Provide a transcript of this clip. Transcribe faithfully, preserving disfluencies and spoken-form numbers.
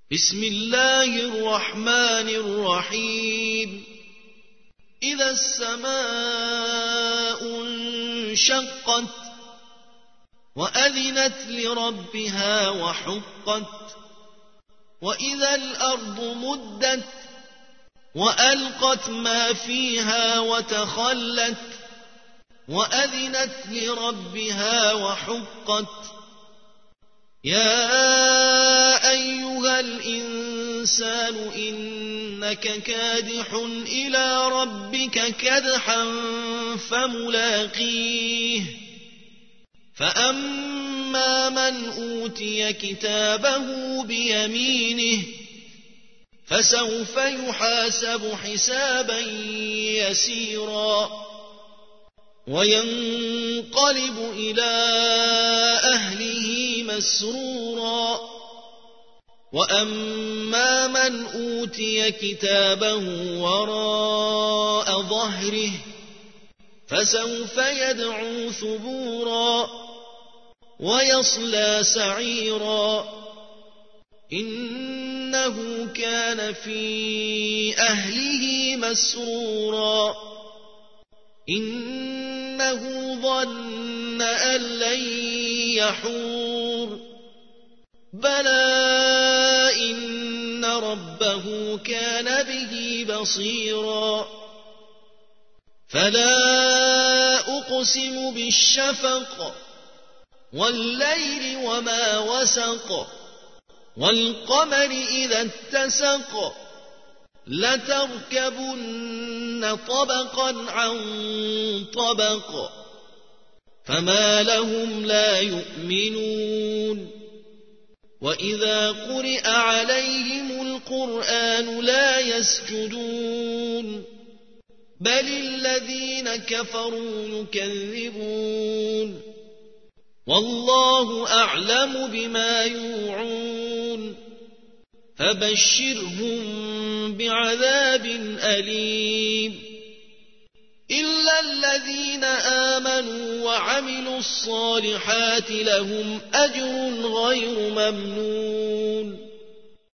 بسم الله الرحمن الرحيم إذا السماء انشقت وأذنت لربها وحقت وإذا الأرض مدت وألقت ما فيها وتخلت وأذنت لربها وحقت يا أيها الإنسان إنك كادح إلى ربك كدحا فملاقيه فأما من أوتي كتابه بيمينه فسوف يحاسب حسابا يسيرا وينقلب إلى أهله مسرورا وأما من أوتي كتابه وراء ظهره فسوف يدعو ثبورا ويصلى سعيرا إنه كان في أهله مسرورا إنه ظن أن لن يحور بلى إن ربه كان به بصيرا فلا أقسم بالشفق والليل وما وسق والقمر إذا اتسق لتركبن طبقا عن طبق فما لهم لا يؤمنون وإذا قرئ عليهم القرآن لا يسجدون بل الذين كفروا يكذبون والله أعلم بما يوعون فبشرهم بعذاب أليم إلا الذين آمنوا وعملوا الصالحات لهم أجر غير ممنون